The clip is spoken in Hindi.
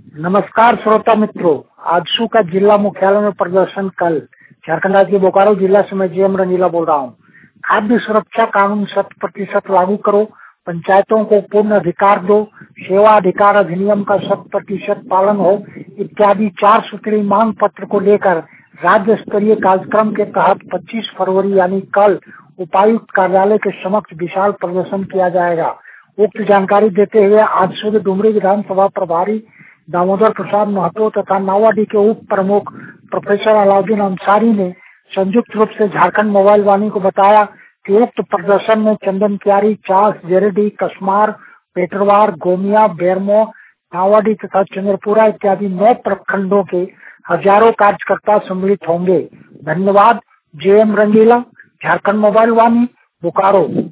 नमस्कार श्रोता मित्रों, आजसू का जिला मुख्यालय में प्रदर्शन कल। झारखंड राज्य के बोकारो जिला से मैं जेएम रंगीला बोल रहा हूँ। खाद्य सुरक्षा कानून 100% लागू करो, पंचायतों को पूर्ण अधिकार दो, सेवा अधिकार अधिनियम का 100% पालन हो इत्यादि 4 सूत्री मांग पत्र को लेकर राज्य स्तरीय कार्यक्रम के तहत 25 फरवरी यानी कल उपायुक्त कार्यालय के समक्ष विशाल प्रदर्शन किया जाएगा। उक्त जानकारी देते हुए आजसू के डुमरी विधानसभा प्रभारी दामोदर प्रसाद महतो तथा नावाडी के उप प्रमुख प्रोफेसर अलाउद्दीन अंसारी ने संयुक्त रूप से झारखंड मोबाइल वाणी को बताया कि उक्त प्रदर्शन में चंदन क्यारी, चास, जेरेडी, कसमार, पेटरवार, गोमिया, बेरमो, नावाडी तथा चंद्रपुरा इत्यादि 9 प्रखंडों के हजारों कार्यकर्ता सम्मिलित होंगे। धन्यवाद। J M Rangila, Jharkhand mobile Vani, Bokaro.